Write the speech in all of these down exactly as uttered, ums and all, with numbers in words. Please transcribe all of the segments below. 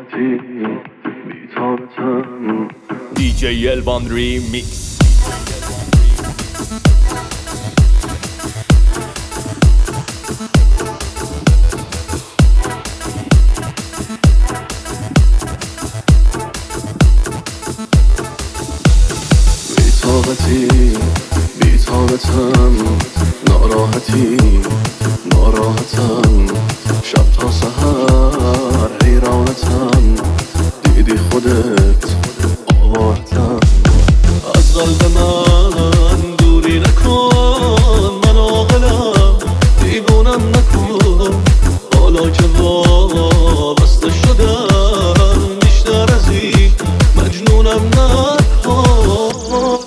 بی‌طاقتی بی‌طاقتم دی جی الوان ریمیکس. بی‌طاقتی بی‌طاقتم ناراحتی ناراحتم شب تا سحر حیرانتم دیدی خودت آوارتم از قلب من دوری نکن من عاقلم دیوونم نکن حالا که وابسته شدم بیشتر از این مجنونم نکن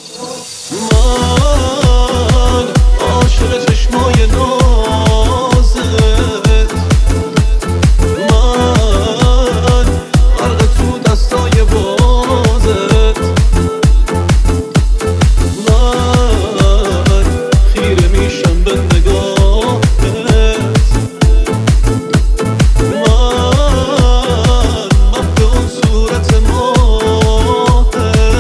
من عاشق چشمای نازت من غرق تو دستای بازت من خیره میشم به نگاهت من مبه اون صورت ماهت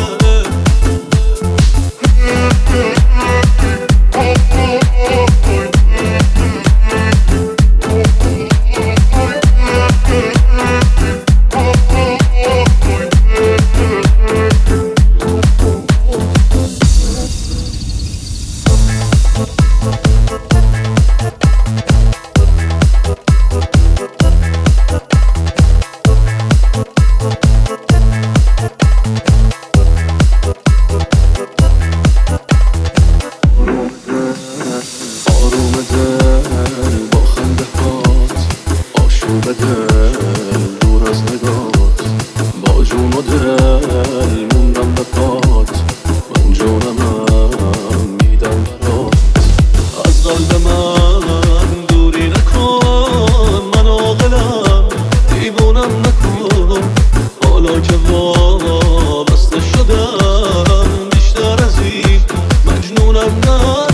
دل دور از نگات با جون و دل موندم به پات من جونمم میدم برات از قلب من دوری نکن من عاقلم دیوونم نکن حالا که وابسته شدم بیشتر از این مجنونم نکن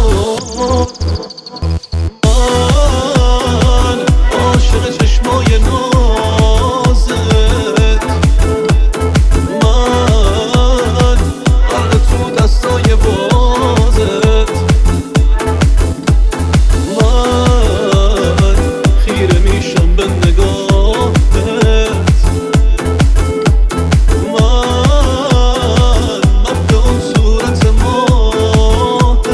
چشمای نازت من غرق تو دستای بازت من خیره میشم به نگاهت من مبه اون صورت ماهت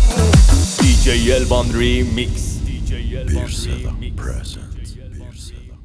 دی جی الوان ریمیکس. Beer Setup present.